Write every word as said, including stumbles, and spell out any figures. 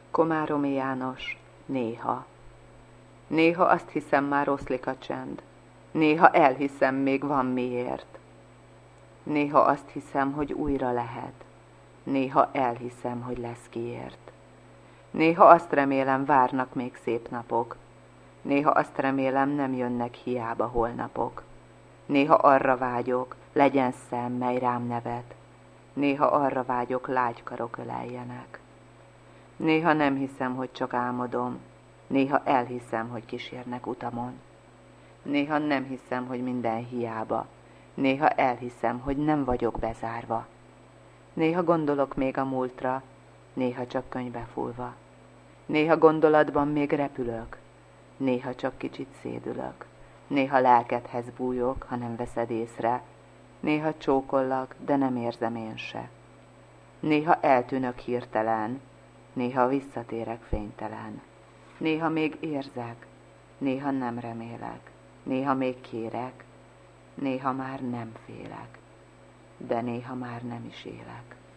Komáromi János, néha. Néha azt hiszem, már oszlik a csend. Néha elhiszem, még van miért. Néha azt hiszem, hogy újra lehet. Néha elhiszem, hogy lesz kiért. Néha azt remélem, várnak még szép napok. Néha azt remélem, nem jönnek hiába holnapok. Néha arra vágyok, legyen szem, mely rám nevet. Néha arra vágyok, lágykarok öleljenek. Néha nem hiszem, hogy csak álmodom. Néha elhiszem, hogy kísérnek utamon. Néha nem hiszem, hogy minden hiába. Néha elhiszem, hogy nem vagyok bezárva. Néha gondolok még a múltra, néha csak könyvbe fúlva. Néha gondolatban még repülök, néha csak kicsit szédülök. Néha lelkedhez bújok, ha nem veszed észre. Néha csókollak, de nem érzem én se. Néha eltűnök hirtelen, néha visszatérek fénytelen. Néha még érzek, néha nem remélek. Néha még kérek, néha már nem félek, de néha már nem is élek.